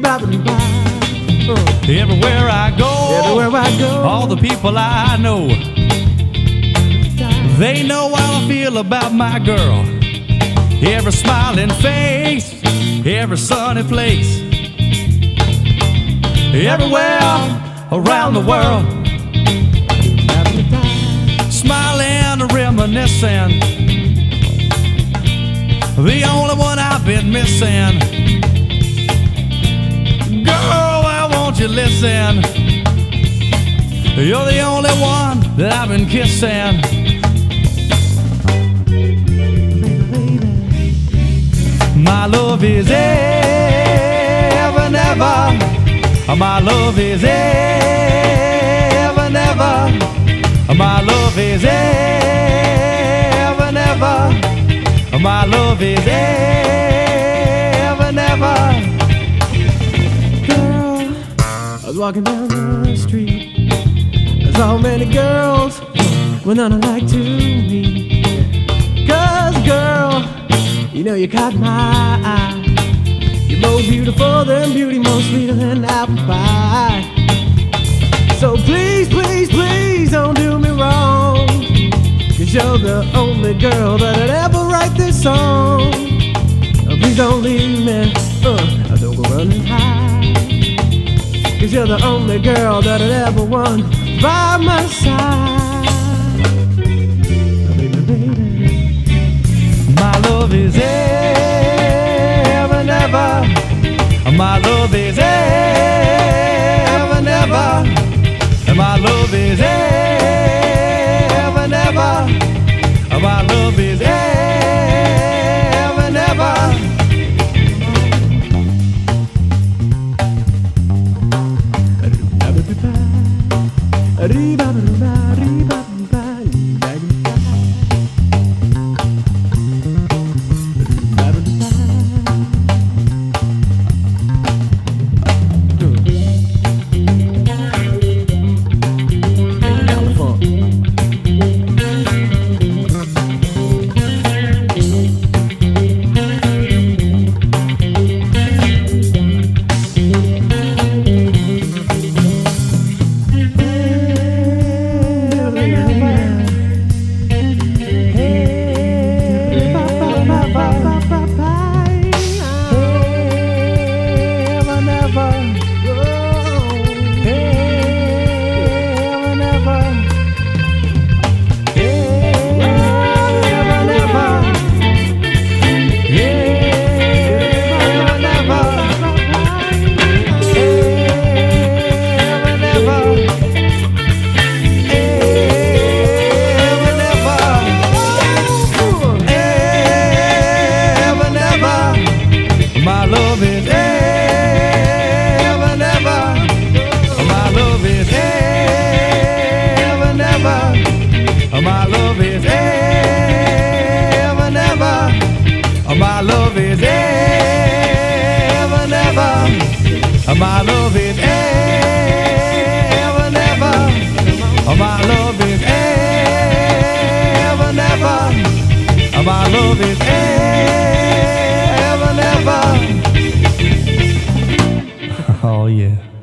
Everywhere I go, all the people I know, they know how I feel about my girl. Every smiling face, every sunny place, everywhere around the world, smiling and reminiscing. The only one I've been missing. Girl, why won't you listen? You're the only one that I've been kissing. My love is ever and ever. My love is ever and ever. My love is ever and ever. My love is ever and ever. Girl, I was walking down the street. I saw many girls, but none I like to meet. 'Cause girl, you know you caught my eye. You're more beautiful than beauty, more sweeter than apple pie. So please, please, please don't do me wrong, 'cause you're the only girl that'd ever write this song. Please don't leave me, don't go running high, 'cause you're the only girl that'd ever want by my side. Baby, baby, my love is ever and ever. My love is ever and ever. My love is ever and ever. My love is ever and ever. My love is ever and ever. My love is ever and ever. My love is ever and ever. My love is ever and ever. My love is ever and ever. My love is ever and ever. My love is ever and ever. Oh yeah.